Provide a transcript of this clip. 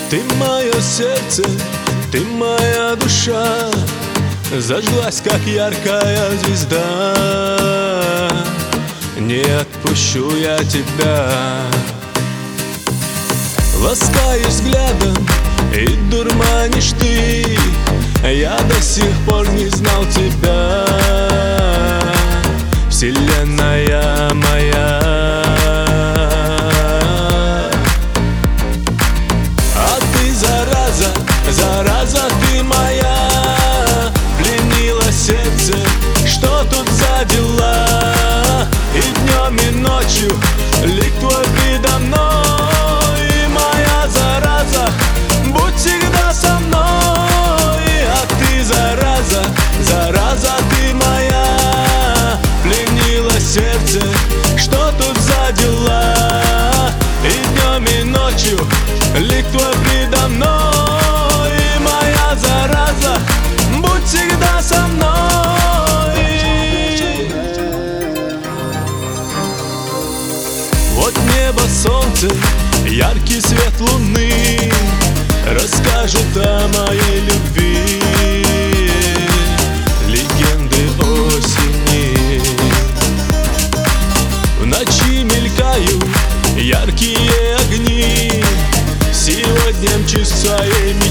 Ты мое сердце, ты моя душа, зажглась, как яркая звезда. Не отпущу я тебя. Ласкаешь взглядом и дурманишь ты, я до сих пор не знал тебя, вселенная моя. А ты зараза, зараза ты моя, пленила сердце, что тут за дела? И днем, и ночью лик твой предо мной, и моя зараза, будь всегда со мной. А ты зараза, зараза ты моя, пленила сердце, что тут за дела? И днем, и ночью лик твой предо мной, и моя зараза, будь всегда со мной. Вот небо, солнце, яркий свет луны расскажут о моей любви, легенды осени. В ночи мелькают яркие огни, сегодня мчусь в своей мечте.